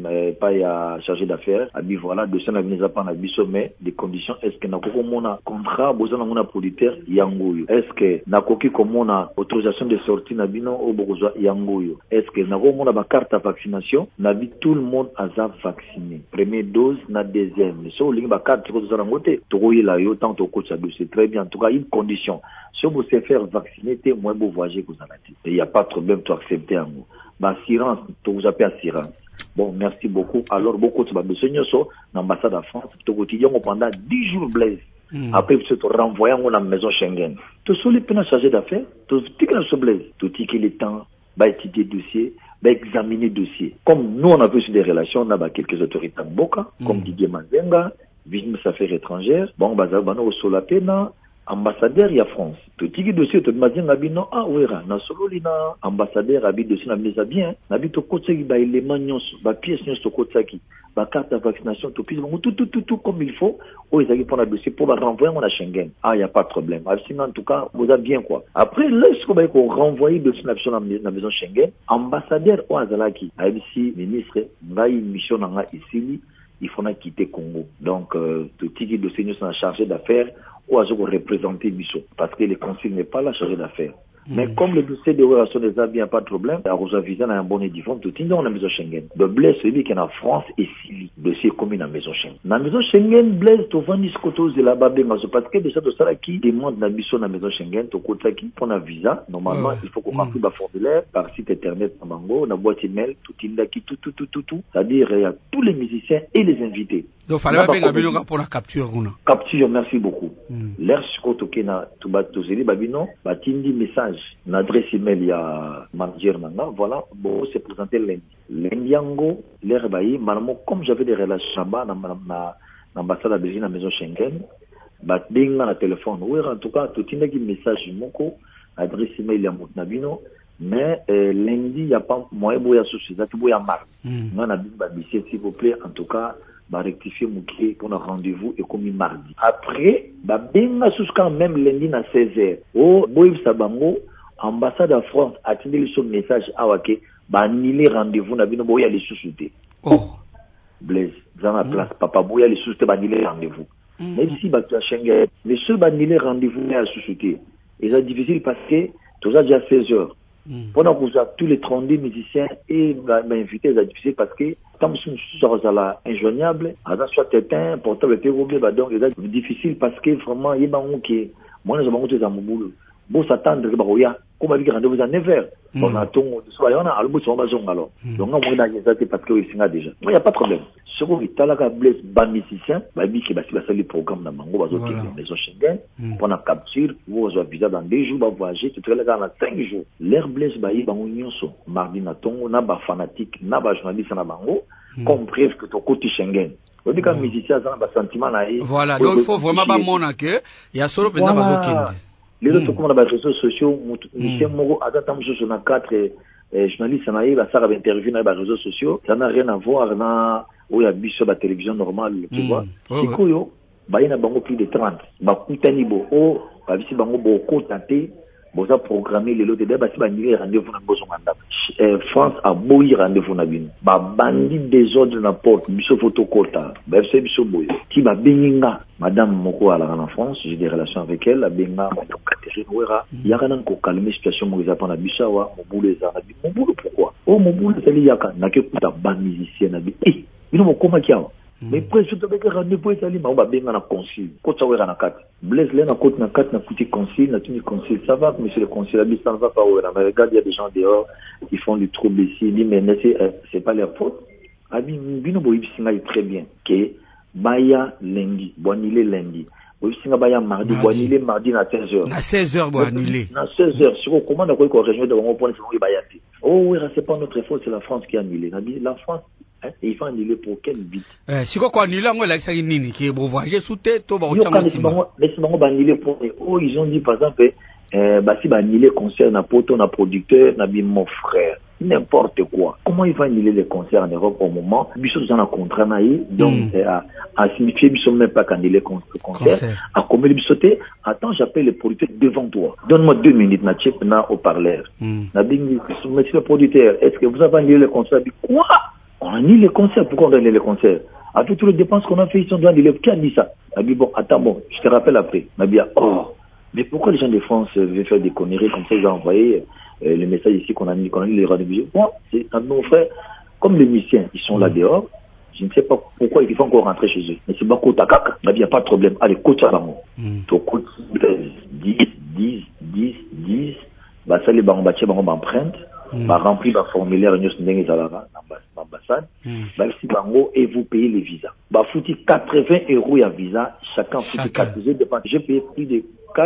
pas chargé d'affaires, abi voilà, dossier n'a pas un mais des conditions, est-ce que n'a pas un contrat, besoin d'un producteur, yangoyo. Est-ce que n'a pas comme on a autorisation de sortie, n'a pas au besoin yangoyo. Est-ce que n'a pas ma carte à vaccination, n'a pas tout le monde a vacciné. Première dose, n'a deuxième. Mais si on a ma carte, tu vas en côté, tu vas y aller, autant tu coach ça, c'est très bien. En tout cas, une condition. Si vous savez faire vacciner, t'es moins beau voyager que vous en avez. Il n'y a pas de problème, tu acceptes un mot. Bah, assurance, tu vous appelles assurance. Bon, merci beaucoup. Alors, beaucoup de besoin sur l'ambassade de France. Tu quotidien pendant 10 jours Blaise. Après, tu te renvoies à la maison Schengen. Tu es les peines chargé d'affaires. Tu es sur Blaise. Tu tiques le temps, étudier dossier, examiner dossier. Comme nous, on a vu sur des relations, on a quelques autorités en Boka, comme Didier Manzenga, ministre des Affaires étrangères. Bon, au Solapena, ambassadeur, il y a France. Tu dis dossier, tu m'as dit, non, ah, oui, na solo, lina, ambassadeur, habite dossier, n'a mis à bien, n'habite au côté, les manions, pièces, au côté, carte de vaccination, tout comme il faut, où ils arrivent pour le dossier, pour renvoyer à Schengen. Ah, il n'y a pas de problème. Sinon, en tout cas, vous avez bien quoi. Après, lorsqu'on renvoie le dossier dans la maison Schengen, ambassadeur, au Azalaki, ici, ministre, Ngaï, mission, ici, il faut quitter Congo. Donc, tout petit dossier, nous sommes chargés d'affaires, ou à représenter Misso, parce que le conseil n'est pas là chargé d'affaires. Mais comme le dossier de relations des amis, il n'y a pas de problème, à Rosa-Visa, on a un bon édifiant, tout le monde dans la maison Schengen. Le Blaise, celui qui est en France et Syrie, le dossier commun dans la maison Schengen. Dans la maison Schengen, Blaise, tu vas dire ce de là-bas, parce que déjà, de ça, qui demande la mission dans la maison Schengen, tu as qui pour un visa. Normalement, il faut qu'on remplisse le formulaire par site internet, en Mango, la boîte email, tout. C'est-à-dire, il y a tous les musiciens et les invités.
Donc, il fallait bien gagner pour la capture.
Capture, merci beaucoup. L'air, ce qu'on a, tu vas te dire, Babino, Tindi message, l'adresse email, il y a manager maintenant, voilà, bon, c'est présenté lundi. Lundi, Ango, l'air bailli, normalement, comme j'avais des relations là-bas, dans l'ambassade de Belgique, dans la maison Schengen, ding dans le téléphone, oui, en tout cas, tout le monde a message, moko, adresse email, il y a Moutnabino, mais lundi, il n'y a pas moyen de voir souci, ça, il y a marre. Nous, on a dit, s'il vous plaît, en tout cas, rectifier mon clé pour un rendez-vous et comme mardi. Après, benga jusqu'à même lundi à 16h. Oh, Boïb Sabango, ambassade de France, a tenu son message à Wake, annulé rendez-vous, n'a bien boya les sous-soutés. Oh. Blaise, dans la place, papa boya les sous-soutés, annulé rendez-vous. Même si, tu as Schengen, les seuls annulé rendez-vous à sous-soutés. Et c'est difficile parce que, tout ça, déjà 16h. Pendant que vous avez tous les 32 musiciens et invités, c'est difficile parce que comme si nous sommes injoignables, soit éteint, portable était oublié, donc c'est difficile parce que vraiment, il y a des gens qui, moi, nous avons des amoureux. Bon, s'attendre, comme avec rendez-vous à 9h. On attend, soit on a un bout sur ma zone alors. Donc, on a des parce que c'est déjà. Il n'y a pas de problème. Ce qu'on dit, là, Blaise, musicien, qui va se le programme dans Mango, va la maison Schengen, pour la capture, vous avez visa dans 2 jours, va voyager, tu te là dans 5 jours. L'air Blaise, mardi, on a des fanatiques, on a des journalistes dans Mango, comme bref que ton côté Schengen. On dit qu'un musicien, ça a un sentiment là.
Voilà, donc il faut vraiment pas monaquer, il y a solo pendant la
les autres, comme on a des réseaux sociaux, Michel Moro, à date, je suis 4 journalistes, ça a interview dans les réseaux sociaux, ça n'a rien à voir dans, où il y a sur la télévision normale, tu vois. C'est quoi, il y a plus de 30. Kutanibo, si bango beaucoup tenté, vous avez programmé les lots de débat, si vous rendez-vous dans le France a beau rendez-vous dans le bandit des ordres dans porte, biso photo kota, c'est biso boy. Qui va béninga, madame Moko à la en France, j'ai des relations avec elle, la béninga, mon Catherine Ouera, il y a rien qu'on calme la situation, moi, ils apprennent à Bissawa, mon boulot, mon boulot, pourquoi? Oh, mon boulot, c'est lié à quand? N'a que pour ta bande musicienne, eh, il nous comment qu'il y a? Mais presque tout avec rendez-vous et on va bien dans concile. Quand ça va dans 4. Blaise là dans côté na 4 na petit concile, na petit concile, ça va monsieur le concile, ça ne va pas ouais. Mais regarde, il y a des gens dehors qui font du trouble ici, dit mais c'est pas leur faute. Abi bino boy bisinga très bien que baya lundi, bonile lundi. Oui, c'est un mardi, vous annulez mardi à 16h.
À 16h, vous annulez.
À 16h, sur comment on a quoi région de mon point, c'est oh oui, c'est pas notre faute, c'est la France qui a annulé. La France, il faut annuler pour quel but?
Si quoi annuler, on a ça nini qui est beau voyager sous tête, tout va au
temps. Mais c'est bon, annuler pour oh, ils ont dit par exemple, si bah annuler concert, na poto, na producteur, na bien mon frère. N'importe quoi. Comment il va annuler les concerts en Europe au moment où ils sont dans un contrat naïf, donc à signifier qu'ils ne sont même pas qu'annuler les concerts, à combien ils sauter. Attends, j'appelle les producteurs devant toi. Donne-moi 2 minutes, na chip na au parleur. Na bing, monsieur le producteur, est-ce que vous avez annulé les concerts? Quoi? On annule les concerts, pourquoi on annule les concerts? Avec toutes les dépenses qu'on a fait, ils sont doivent annuler. Qui a dit ça? Na dit bon, attends, bon, je te rappelle après. Na dit oh, mais pourquoi les gens de France veulent faire des conneries comme ça, ils ont envoyé le message ici qu'on a mis les radios. Moi, c'est un de nos frères, comme les musiciens, ils sont là dehors. Je ne sais pas pourquoi ils vont encore rentrer chez eux. Mais c'est pas côte à cac. Il n'y a pas de problème. Allez, coach à bango. Tu coach 10. Bah, ça, les bango, bah, empreinte. Bah, remplir le formulaire, nous sommes dans l'ambassade. Bah, si bango, et vous payez les visas. Bah, foutu 80 € à visa. Chacun foutu 4. J'ai payé plus de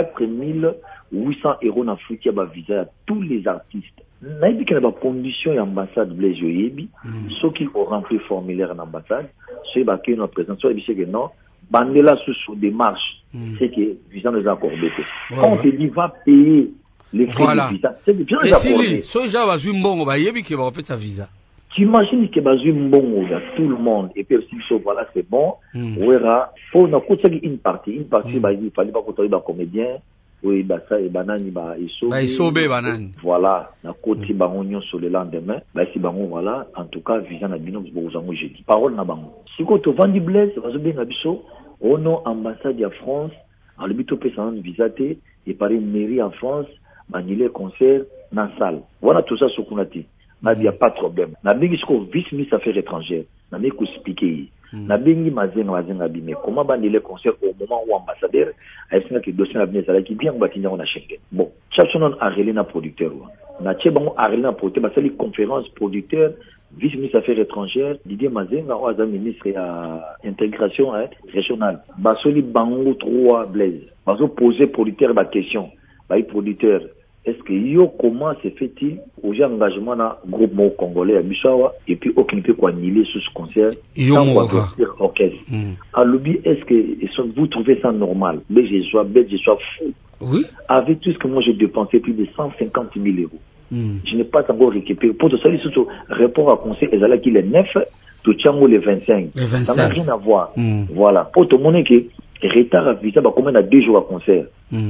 4800 € dans foutu à visa à tous les artistes. N'a dit qu'il y a des conditions à l'ambassade Blaise Yoyebi, ceux qui ont rempli le formulaire à l'ambassade, ceux qui ont notre présence, ceux qui ont non, bandela sous démarche, c'est que visa nous a accordé. Quand on te dit va payer les frais de visa, c'est bien accordé.
Ceux qui ont joué mbongo, bah yebi qui va payer sa visa.
Tu imagines que bah joué mbongo à tout le monde et puis aussi voilà c'est bon, ouera, faut na coûte une partie, bah il fallait pas qu'on soit comédien. Oui, bah ça et banani bah
isobe banani.
Voilà, na côté bangonio sur le lendemain, bah si bangon voilà, en tout cas visa na bino bozango jeudi. Parole na bango. Si ko to vandi Blaise, bazo benga biso, ono ambassade ya France, en le bito pesa un visa té et par une mairie en France, manile concert na salle. Voilà tout ça sur kunati. Na bien pas de problème. Na bengi ko vice-ministre affaires étrangères. Na me ko expliquer. Na bengi mazenga bi mais comment banile concert au moment où ambassadeur est-ce que dossier na bien ça qui bien batinya on a Schengen. Bon, chaque chose a relé na producteur. Na tchebon a relé na producteur ba sali conférence producteur vice-ministre affaires étrangères Didier Mazenga ou azam ministre à intégration régionale. Ba soli bango 3 Blaise. Ba so poser producteur ba question. Ba producteur est-ce que yo comment se fait-il au engagement na groupe congolais à Bishawa et puis aucun peut quoi annuler sous ce concert sans orchestre. À lobby est-ce que vous trouvez ça normal? Mais je sois bête, je sois fou.
Oui.
Avec tout ce que moi j'ai dépensé plus de 150 000 €. Je n'ai pas encore récupéré. Pour te saluer surtout rapport à concert et là qu'il est 9, tout tchango les 25. Ça n'a rien à voir. Voilà. Pour te montrer que retard à visa bah combien à 2 jours à concert.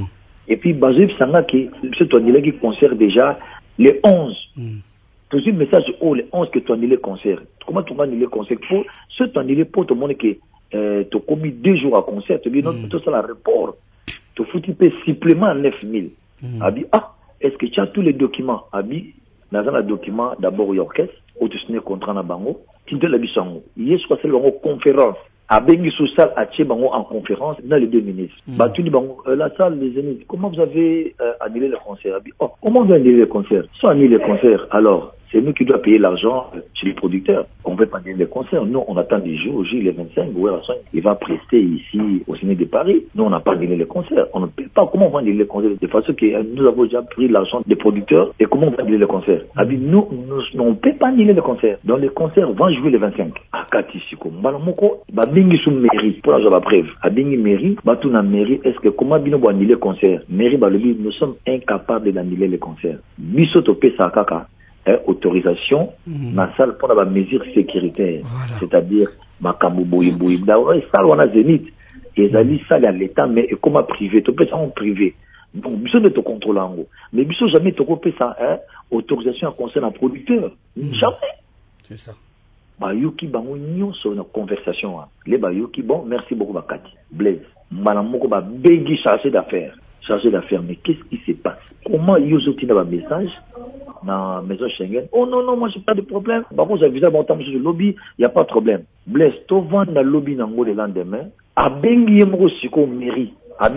Et puis, Bazif Sanga qui, ce tournée qui concert déjà les 11. Tout un message, les 11 que tu as annulé le concert. Comment tu as annulé le concert? Pour ce tournée pour te montrer que tu as commis 2 jours à concert, tu dis non, tout ça, le rapport. Tu as foutu un supplément à 9 000. Abi, est-ce que tu as tous les documents? Abi, dans le document, d'abord, l'orchestre, où tu signes contrat na bango, tu te l'as dit sango. Il y a soit c'est le conférence. À Bengi Soussal, à Tchebango en conférence dans les 2 ministres. Bah, tu dis, la salle, les amis, comment vous avez annulé le concert? Comment vous avez annulé le concert? Si on annule le concert, alors, c'est nous qui devons payer l'argent chez les producteurs. On ne veut pas annuler le concert. Nous, on attend des jours, au les 25, il va prester ici au cinéma de Paris. Nous, on n'a pas annulé le concert. On ne paie pas. Comment on va annuler le concert? De façon que nous avons déjà pris l'argent des producteurs. Et comment on va annuler le concert? Nous, on ne peut pas annuler le concert. Donc, les concerts vont jouer le 25. À Katisiko, Malamoko, Bingi sous mairie, pour la joie brève. À Bingi mairie, tout na mairie, est-ce que comment Bino va annuler le concert? Mairie, nous sommes incapables d'annuler le concert. Bisoto Pesa Kaka. Autorisation na salle pour la mesure sécuritaire, c'est-à-dire makambo boyi d'avoir salle on a zénith et zali salle à l'état mais comment privé tu peux ça en privé donc biso de te contrôler en gros mais biso jamais te copier ça autorisation à concert un producteur jamais
c'est ça
ba yoki bango nyonso na conversation les ba yoki bon merci beaucoup Bakati Blaise malamoko ba bengi chargé d'affaires mais qu'est-ce qui se passe? Comment ils ont obtenu un message dans la maison Schengen? Oh non, moi j'ai pas de problème. Par contre, j'ai visé mon temps sur le lobby, il n'y a pas de problème. Blaise, tu vas dans le lobby dans le lendemain, à Bengi mairie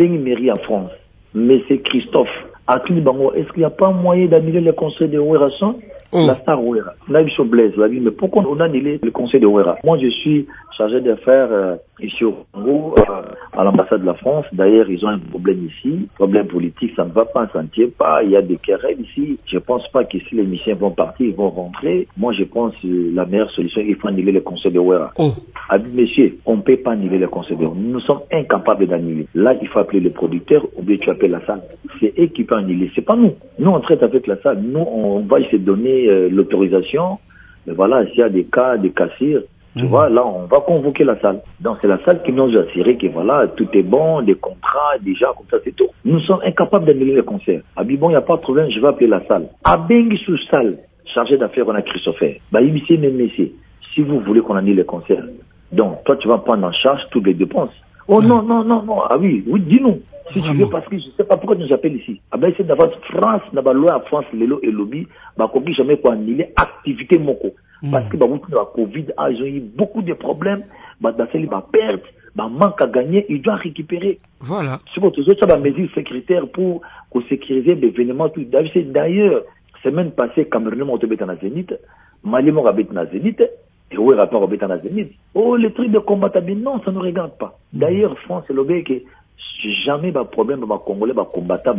en France. Mais c'est Christophe. À Bango, est-ce qu'il n'y a pas moyen d'annuler le conseil de Ouerasson? La star Ouera. On a vu sur Blaise, on a dit, mais pourquoi on a annulé le conseil de Ouera? Moi, je suis chargé d'affaires ici au Congo, à l'ambassade de la France. D'ailleurs, ils ont un problème ici, problème politique, ça ne va pas, ça ne tient pas. Il y a des querelles ici. Je pense pas que si les missions vont partir, ils vont rentrer. Moi, je pense que la meilleure solution, il faut annuler le conseil de Ouera. Messieurs, on ne peut pas annuler le conseil de Ouera. Nous sommes incapables d'annuler. Là, il faut appeler le producteur, ou bien tu appelles la salle. C'est eux qui peuvent annuler, c'est pas nous. Nous, on traite avec la salle. Nous, on va essayer de donner l'autorisation. Mais voilà, s'il y a des cas, des cassures, tu vois, là, on va convoquer la salle. Donc, c'est la salle qui nous a assuré que voilà, tout est bon, des contrats, déjà, comme ça, c'est tout. Nous sommes incapables d'annuler le concert. Ah, bon, il n'y a pas de problème, je vais appeler la salle. À Bengi sous salle, chargé d'affaires, on a Christopher. Bah, ici, même messieurs, si vous voulez qu'on annule le concert, donc, toi, tu vas prendre en charge toutes les dépenses. Oh non. Ah oui, dis-nous. Si tu veux, parce que je ne sais pas pourquoi tu nous appelles ici. Ah ben, c'est d'avoir France, d'avoir loi à France, l'élo et lobby, bah, qu'on jamais quoi annuler activité moko. Parce que, bah, la Covid, ils ont eu beaucoup de problèmes, bah, c'est bah, perte, bah, manque à gagner, ils doivent récupérer.
Voilà.
C'est bon, tout ça, bah, mesures sécuritaires pour sécuriser l'événement, tout. D'ailleurs, semaine passée, Cameroun m'a été en Zénith, Mali m'a été en Zénith, et où est le rapport au Zénith? Oh, les trucs de combattabilité, non, ça ne regarde pas. D'ailleurs, France, c'est l'objet que jamais de problème avec les Congolais, les combattants,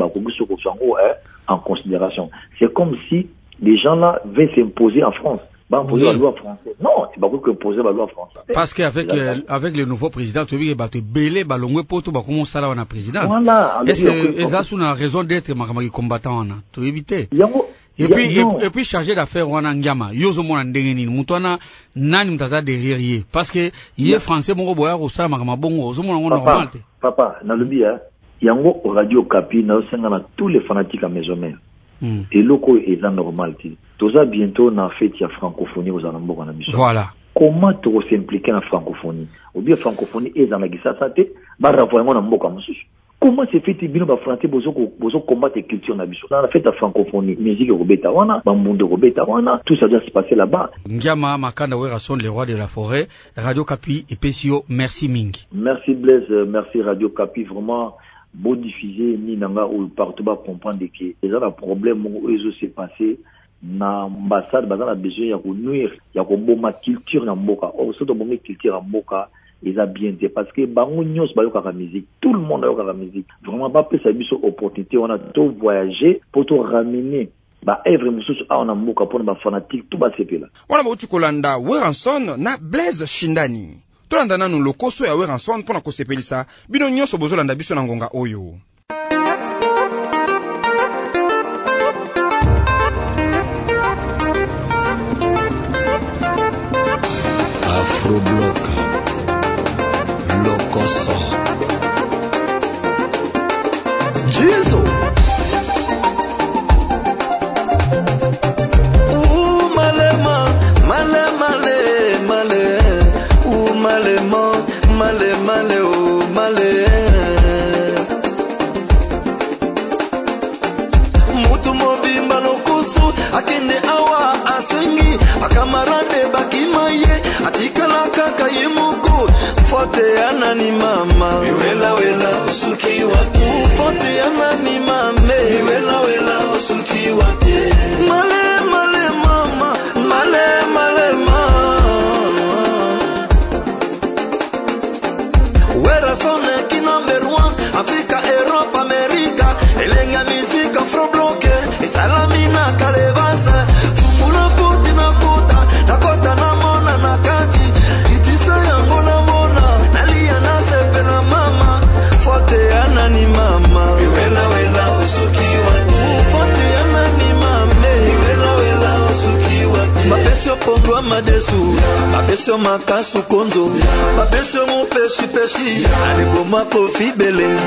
en considération. C'est comme si les gens là veulent s'imposer en France. Imposer la loi française. Non, c'est pas pour imposer la loi française.
Parce qu'avec avec le nouveau président, tu veux que belé balongwe poto ba comment ça là on a président.
Voilà.
Est-ce que ça c'est une raison d'être makamaki combattant on a tu éviter. Et puis chargé d'affaires wana ngama yozo mona ndenge nini mutwana nani mtaza derrière yé parce que yé français mon boya ko sala makama bongo zo mona normal.
Papa na lobi yango radio Kapi na osenga na tous les fanatiques à maison mère. Et loko est normal ti. Toza bientôt na fête ya francophonie aux alambo na biso.
Voilà.
Comment tu s'impliquer en francophonie? Ou bien francophonie est dans la gisasa te ba ravoyement na mboka mususu. Comment c'est fait bino ba français bozo combattre culture na biso? Dans la fête à francophonie, musique robeta wana, bambundo robeta wana, tout ça doit se passer là-bas.
Ngama Makanda Ouera son les rois de la forêt, Radio Kapi et PCO, merci Mingi.
Merci Blaise, merci Radio Kapi, vraiment beau diffuser ni nanga ou partout ba comprendre que les gens a problème où réseau s'est passé na ambassade bazana besoin ya ko nuire, ya ko boma culture na mboka. Oh, surtout bomé culture na mboka. Ils ont bien dit parce que bango nyos bayoka la musique, tout le monde a la musique. Vraiment pas plus ça opportunité, on a tout voyager pour tout ramener. Ba œuvre mususu a on a mboka pour ba fanatique tout ba sepela.
Wana ba utukolanda Weranson na Blaise Shindani. Tolanda nanu lokoso ya Weranson pona ko sepelisa bino nyonso bozolanda biso na ngonga oyo.
Afroblock Locoso Jizo Mutu mobimba lokusu akende awa asengi akamarade bakimaye atikala kaka yemuko fote anani mama wela wela usuki wapi fote anani mame wela wela usuki wapi male male mama male male mama wera sonne ki number 1 Africa Europe America elenga musique afro-bloqué esalamina kalebasa tumuna puti na kuta na kota na mona na kati itisa yango na mona nalia na sepe na mama fote anani mama wela wela usuki wapi fote anani mame wela wela usuki wapi mapesio pondwa madesu mapesio makasu konzo mapesio mupeshi peshi aliboma kofi bele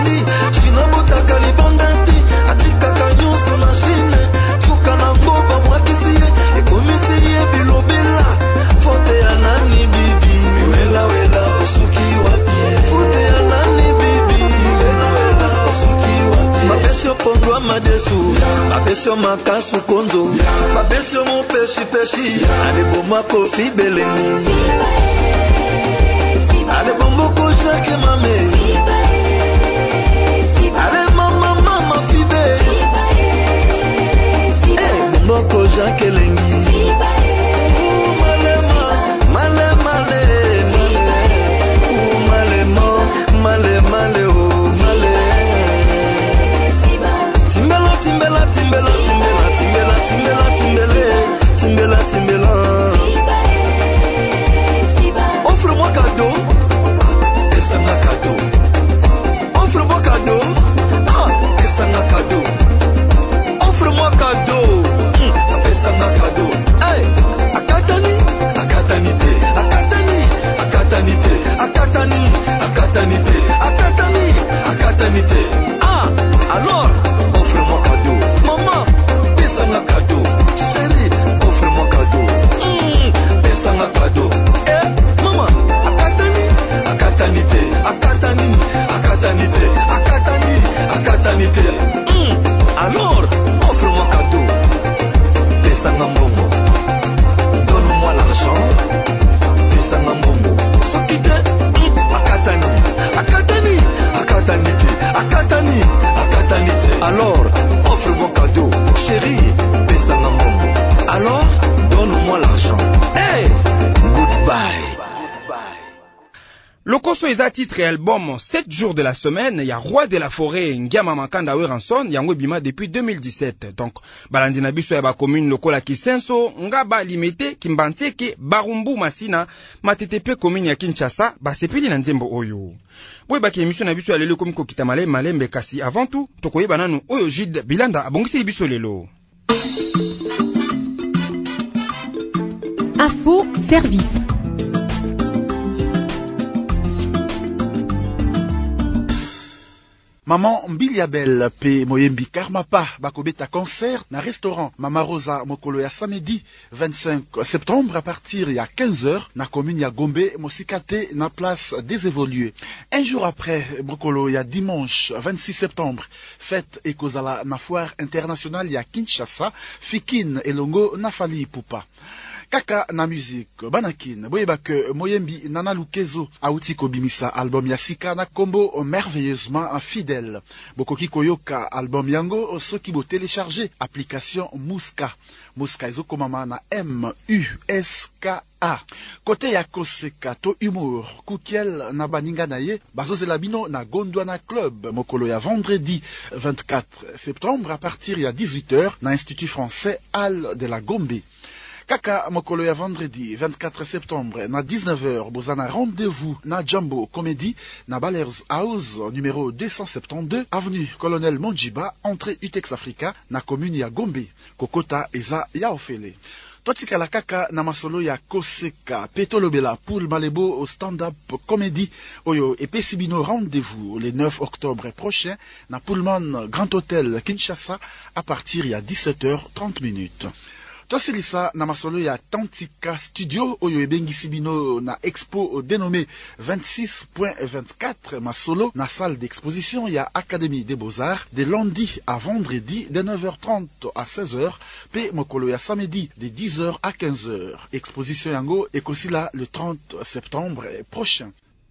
China buta kalibandati atika kanyuso na shine tuka na ngoba makasu konzo babesi mo peshi ale boma kofi beleni ale bombo ko shake mame ale mama fibe bombo ko shake lengi Offre-moi cadeau.
Lokoso eza titre et album 7 jours de la semaine, ya Roi de la Forêt, Ngiama Makanda Weranson, yango bima depuis 2017. Donc, balandi na biso ya ba commune lokola Kisenso, Ngaba Limete, Kimbanteke, Barumbu Masina, Matetepe commune ya Kinshasa, basepeli na nzembo oyo. Boy baki émission na biso ya lelo komiko kitamale malembe kasi avant tout, tokoyeba nanu oyo Gilles Bilanda abongisi biso lelo.
Info service.
Maman Mbiliabel pe Moyembi Karmapa bakobeta concert na restaurant Mama Rosa mokolo ya samedi 25 septembre à partir ya 15h na commune ya Gombe Mosikate na place des évolués. Un jour après mokolo ya dimanche 26 septembre fête ekozala na foire internationale ya Kinshasa Fikin elongo na Fali Pupa. Kaka na musique banakin boyeba que Moyembi Nana Lukezo auti kobimisa album ya sika na kombo merveilleusement fidèle. Bokoki koyoka album yango soki bo télécharger application Muska. Muska ezo komama na MUSKA. Côté ya koseka to humour kukiel na baninga na ye bazozela bino na Gondwana Club mokolo ya vendredi 24 septembre à partir ya 18h na Institut Français Hall de la Gombe. Kaka mokolo ya vendredi 24 septembre na 19h bozana rendez-vous na Jumbo Comedy na Ballers House numéro 272 avenue Colonel Monjiba entrée Utex Africa na commune ya Gombe kokota eza ya ofele. Totika la kaka na masolo ya koseka petolobela poule malebo au stand-up comedy oyo epesibino rendez-vous le 9 octobre prochain na Pullman Grand Hotel Kinshasa à partir ya 17h30. Tosilisa na masolo ya Tantika Studio oyo ebengisi bino na expo dénommé 26.24 masolo na salle d'exposition ya Académie des Beaux-Arts de lundi à vendredi de 9h30 à 16h pe mokolo ya samedi de 10h à 15h. Exposition yango ekosila le 30 septembre prochain.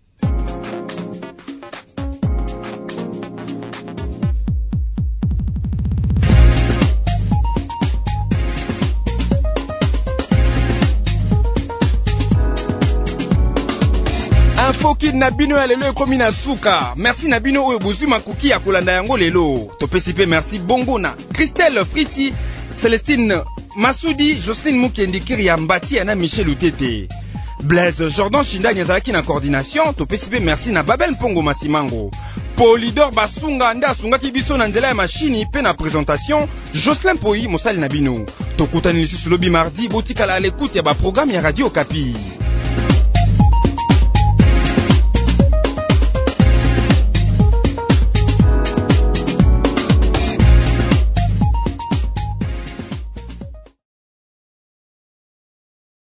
Info kid na bino ya lelo ekomi na suka. Merci na bino oyo bozwi makuki ya kolanda yango lelo. Topesi pe merci bongo na Christelle Friti, Celestine Masudi, Jocelyne Mukendi Kiria Mbati na Michel Utete. Blaise Jordan Shindani azalaki na coordination. Topesi pe merci na Babel Mpongo Masimango. Polidor Basunga nda asungaki biso na nzela ya machini pe na présentation Jocelyn Poi mosali na bino. Tokutani lisusu lobi mardi botikala à l'écoute ya ba programme ya Radio Kapi.